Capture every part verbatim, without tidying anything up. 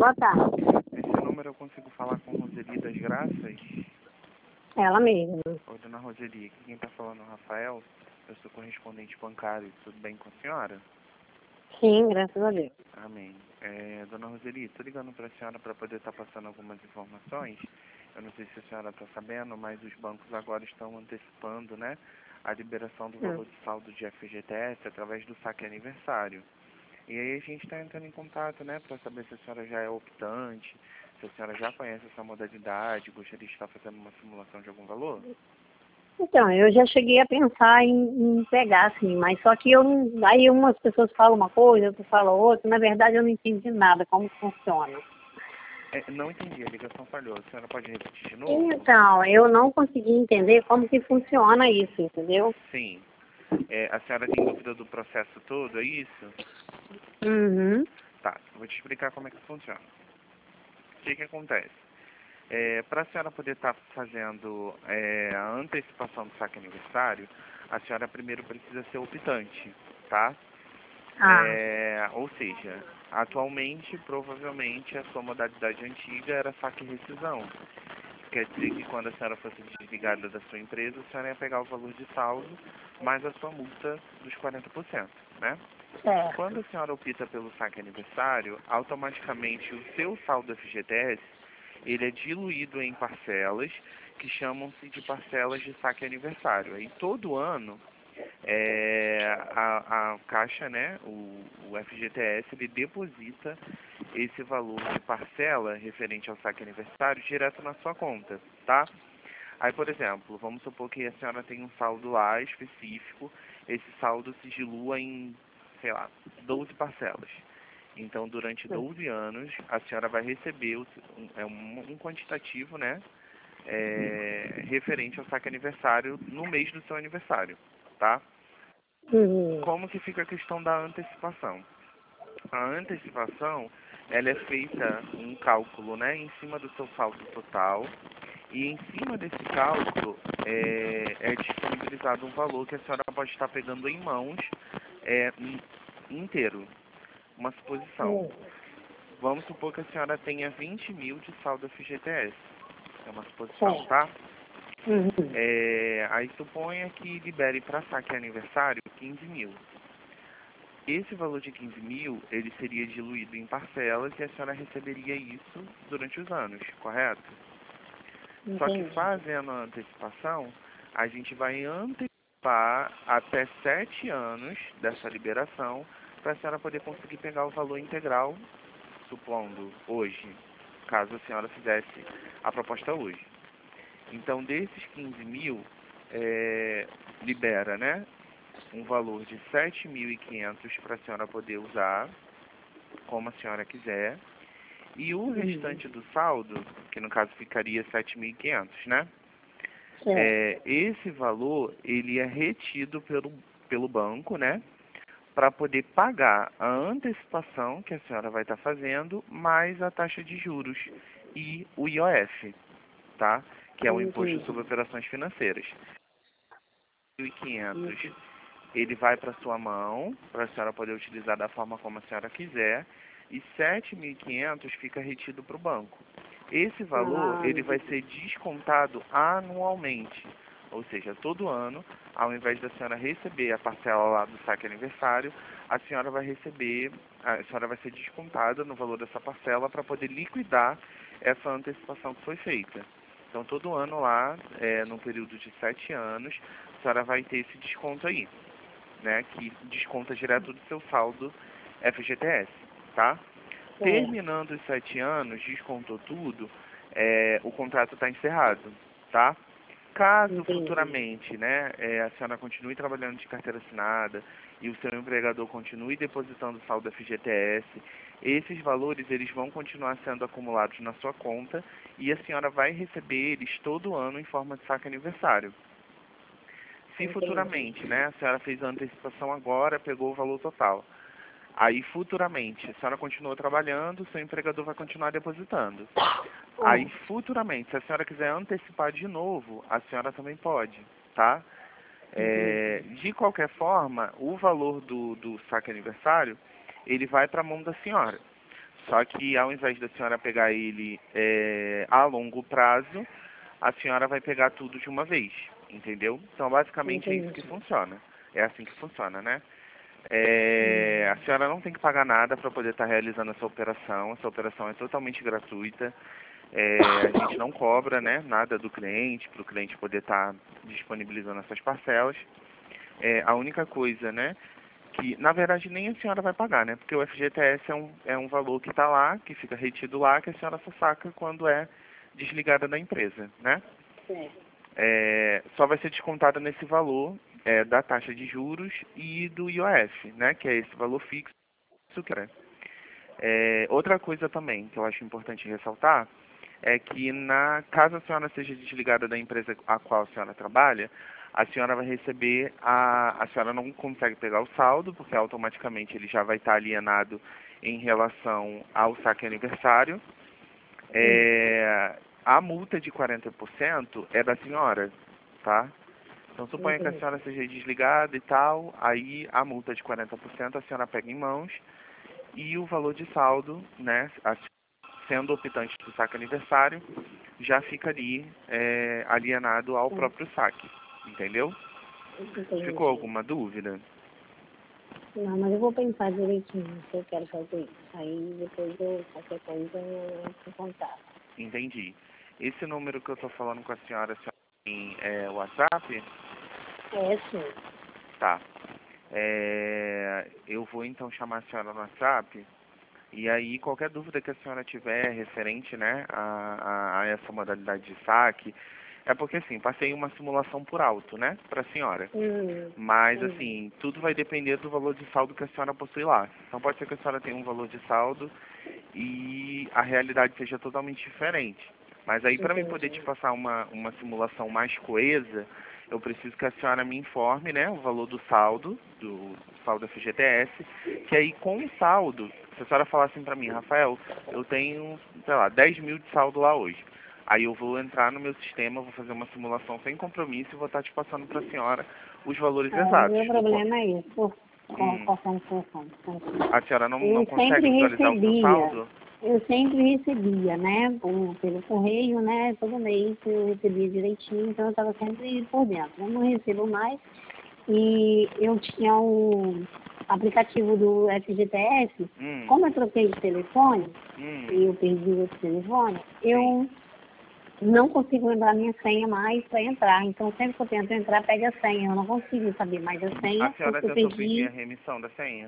boa tarde. Nesse número eu consigo falar com Roseli das Graças? Ela mesma. Oi, dona Roseli, aqui quem está falando é o Rafael. Eu sou correspondente bancário. Tudo bem com a senhora? Sim, graças a Deus. Amém. É, dona Roseli, estou ligando para a senhora para poder estar passando algumas informações. Eu não sei se a senhora está sabendo, mas os bancos agora estão antecipando, né, a liberação do valor Hum. de saldo de F G T S através do saque aniversário. E aí a gente está entrando em contato, né, para saber se a senhora já é optante, se a senhora já conhece essa modalidade, gostaria de estar fazendo uma simulação de algum valor? Então, eu já cheguei a pensar em, em pegar, assim, mas só que eu não. Aí umas pessoas falam uma coisa, outras falam outra. Na verdade, eu não entendi nada como funciona. É, não entendi, a ligação falhou. A senhora pode repetir de novo? Então, eu não consegui entender como que funciona isso, entendeu? Sim. É, a senhora tem dúvida do processo todo, é isso? Uhum. Tá, vou te explicar como é que funciona. O que que acontece? É, para a senhora poder estar fazendo é, a antecipação do saque aniversário, a senhora primeiro precisa ser optante, tá? Ah, É, ou seja, atualmente, provavelmente, a sua modalidade antiga era saque e rescisão. Quer dizer que quando a senhora fosse desligada da sua empresa, a senhora ia pegar o valor de saldo mais a sua multa dos quarenta por cento, né? certo. Quando a senhora opta pelo saque aniversário, automaticamente o seu saldo F G T S, ele é diluído em parcelas que chamam-se de parcelas de saque aniversário. Aí todo ano é, a, a Caixa, né, o, o F G T S, ele deposita esse valor de parcela referente ao saque aniversário direto na sua conta, tá? Aí, por exemplo, vamos supor que a senhora tem um saldo lá específico, esse saldo se dilua em, sei lá, doze parcelas. Então, durante doze anos, a senhora vai receber o, um, é um, um quantitativo, né, é, referente ao saque aniversário no mês do seu aniversário, tá? Uhum. Como que fica a questão da antecipação? A antecipação, ela é feita um cálculo, né, em cima do seu saldo total, e em cima desse cálculo é, é disponibilizado um valor que a senhora pode estar pegando em mãos é, in- inteiro, uma suposição. Uhum. Vamos supor que a senhora tenha vinte mil de saldo F G T S, é uma suposição, Certo. tá? Uhum. É, aí suponha que libere para saque aniversário quinze mil. Esse valor de quinze mil, ele seria diluído em parcelas e a senhora receberia isso durante os anos, correto? Só que Entendi. fazendo a antecipação, a gente vai antecipar até sete anos dessa liberação para a senhora poder conseguir pegar o valor integral, supondo hoje, caso a senhora fizesse a proposta hoje. Então, desses quinze mil, é, libera, né, um valor de sete mil e quinhentos para a senhora poder usar como a senhora quiser. E o Uhum. restante do saldo, que no caso ficaria sete mil e quinhentos, né? Certo. É, esse valor, ele é retido pelo, pelo banco, né? Para poder pagar a antecipação que a senhora vai estar fazendo, mais a taxa de juros e o I O F, tá? Que é o Imposto sobre Entendi. Operações Financeiras. mil e quinhentos, Uhum. ele vai para sua mão, para a senhora poder utilizar da forma como a senhora quiser, e sete mil e quinhentos fica retido para o banco. Esse valor, Ah, ele vai entendi. ser descontado anualmente, ou seja, todo ano, ao invés da senhora receber a parcela lá do saque aniversário, a senhora vai receber, a senhora vai ser descontada no valor dessa parcela para poder liquidar essa antecipação que foi feita. Então, todo ano lá, é, num período de sete anos, a senhora vai ter esse desconto aí, né, que desconta direto do seu saldo F G T S, tá? Certo. Terminando os sete anos, descontou tudo, é, o contrato está encerrado, tá? Caso Entendi. futuramente, né, é, a senhora continue trabalhando de carteira assinada e o seu empregador continue depositando saldo F G T S, esses valores eles vão continuar sendo acumulados na sua conta e a senhora vai receber eles todo ano em forma de saque aniversário. Se Entendi. futuramente, né, a senhora fez a antecipação agora, pegou o valor total. Aí futuramente, a senhora continua trabalhando, seu empregador vai continuar depositando. Aí Hum. futuramente, se a senhora quiser antecipar de novo, a senhora também pode, tá? É, Entendi. de qualquer forma, o valor do, do saque aniversário, ele vai para a mão da senhora. Só que ao invés da senhora pegar ele é, a longo prazo, a senhora vai pegar tudo de uma vez, entendeu? Então, basicamente, é isso que funciona. É assim que funciona, né? É, a senhora não tem que pagar nada para poder estar realizando essa operação. Essa operação é totalmente gratuita. É, a gente não cobra, né, nada do cliente, para o cliente poder estar disponibilizando essas parcelas. É, a única coisa, né, que na verdade nem a senhora vai pagar, né, porque o F G T S é um, é um valor que está lá, que fica retido lá, que a senhora só saca quando é desligada da empresa, né? É, só vai ser descontada nesse valor é, da taxa de juros e do I O F, né, que é esse valor fixo que é. É, outra coisa também que eu acho importante ressaltar é que na caso a senhora seja desligada da empresa a qual a senhora trabalha, a senhora vai receber, a, a senhora não consegue pegar o saldo, porque automaticamente ele já vai estar alienado em relação ao saque aniversário. É, a multa de quarenta por cento é da senhora, tá? Então suponha que a senhora seja desligada e tal, aí a multa de quarenta por cento a senhora pega em mãos e o valor de saldo, né, sendo optante do saque aniversário, já fica ali é, alienado ao próprio saque, entendeu? Entendi. Ficou alguma dúvida? Não, mas eu vou pensar direitinho se eu quero fazer isso. Aí depois eu, qualquer coisa, eu entro em contato. Entendi. Esse número que eu estou falando com a senhora, a senhora tem é, WhatsApp? É, sim. Tá. É, eu vou então chamar a senhora no WhatsApp. E aí, qualquer dúvida que a senhora tiver referente, né, a, a, a essa modalidade de saque, é porque, assim, passei uma simulação por alto, né, para a senhora. Hum, Mas, hum. assim, tudo vai depender do valor de saldo que a senhora possui lá. Então, pode ser que a senhora tenha um valor de saldo e a realidade seja totalmente diferente. Mas aí, para mim poder te passar uma, uma simulação mais coesa, eu preciso que a senhora me informe, né, o valor do saldo, do saldo F G T S, que aí com o saldo, se a senhora falar assim para mim, Rafael, eu tenho, sei lá, dez mil de saldo lá hoje. Aí eu vou entrar no meu sistema, vou fazer uma simulação sem compromisso e vou estar te passando para a senhora os valores É, o exatos. meu problema é isso, por Hum. qual a situação. A senhora não, não Eu consegue sempre visualizar o seu recebia, saldo? eu sempre recebia, né, por, pelo correio, né, todo mês eu recebia direitinho, então eu estava sempre por dentro. Eu não recebo mais e eu tinha o aplicativo do F G T S, Hum. como eu troquei de telefone Hum. e eu perdi o outro telefone, Sim. eu não consigo lembrar minha senha mais para entrar. Então, sempre que eu tento entrar, pega a senha. Eu não consigo saber mais a senha A senhora porque eu tentou pedir a perdi. remissão da senha?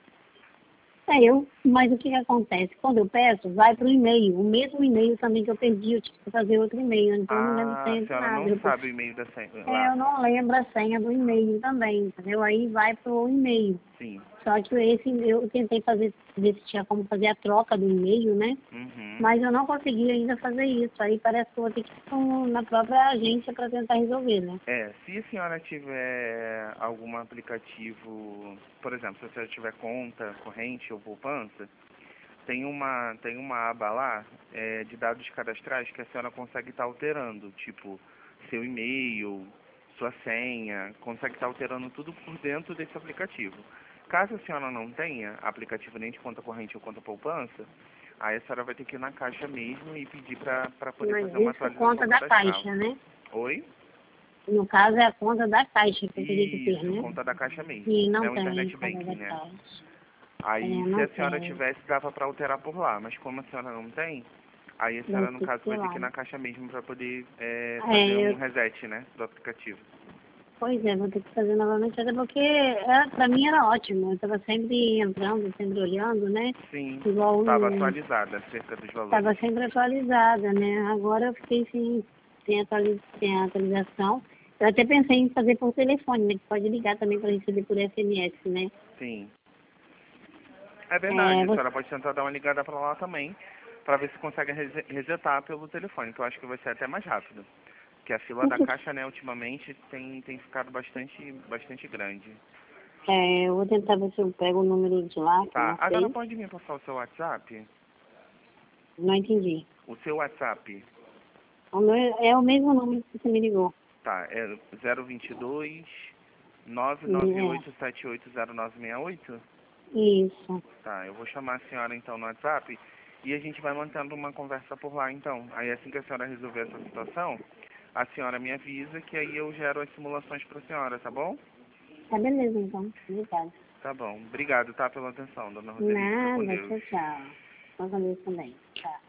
É, eu, mas o que, que acontece? Quando eu peço, vai para o e-mail. O mesmo e-mail também que eu perdi, eu tive que fazer outro e-mail. Então, eu não lembro Ah, senha a de senhora nada. não Eu, sabe o e-mail da senha é, lá. eu não lembro a senha do e-mail também, entendeu? Aí vai para o e-mail. Sim. Só que esse eu tentei fazer, ver se tinha como fazer a troca do e-mail, né? Uhum. Mas eu não consegui ainda fazer isso. Aí parece que eu vou ter que ir com- na própria agência para tentar resolver, né? É, se a senhora tiver algum aplicativo, por exemplo, se a senhora tiver conta corrente ou poupança, tem uma, tem uma aba lá é, de dados cadastrais que a senhora consegue estar alterando, tipo seu e-mail, sua senha, consegue estar alterando tudo por dentro desse aplicativo. Caso a senhora não tenha aplicativo nem de conta corrente ou conta poupança, aí a senhora vai ter que ir na caixa mesmo e pedir para poder Mas fazer uma isso atualização conta da cadastral. Caixa, né? Oi? No caso é a conta da Caixa que eu teria que ter, Isso, né? conta da caixa mesmo. E É não o tem internet conta da banking, né? Caixa. É, Aí, se não a senhora tem. tivesse, dava para alterar por lá. Mas como a senhora não tem, aí a Vai senhora, no ter caso, que ir vai ter lá. que ir na caixa mesmo para poder é, fazer É, um eu, reset, né, do aplicativo. pois é, vou ter que fazer novamente, até porque é, pra mim era ótimo. Eu estava sempre entrando, sempre olhando, né? Sim, Igual estava um. atualizada acerca dos valores. Estava sempre atualizada, né? Agora eu fiquei sem, sem, atualiz, sem atualização. Eu até pensei em fazer por telefone, né? Que pode ligar também para receber por S M S, né? Sim. É verdade, É, a você, senhora pode tentar dar uma ligada para lá também, para ver se consegue rese- resetar pelo telefone, que eu acho que vai ser até mais rápido. Porque a fila da caixa, né, ultimamente tem, tem ficado bastante, bastante grande. é, eu vou tentar ver se eu pego o número de lá, que eu Tá, não agora sei. pode me passar o seu WhatsApp? Não entendi. O seu WhatsApp, O meu, é o mesmo número que você me ligou. tá, é zero vinte e dois, nove nove É, oito sete oito zero nove seis oito? Isso. Tá, eu vou chamar a senhora então no WhatsApp e a gente vai mantendo uma conversa por lá então. Aí assim que a senhora resolver essa situação, a senhora me avisa que aí eu gero as simulações para a senhora, tá bom? Tá beleza, então. Obrigada. Tá bom. Obrigado, tá, pela atenção, dona Roseli. Fica com Nada, Deus. tchau, tchau. Vamos com Deus também. Tchau.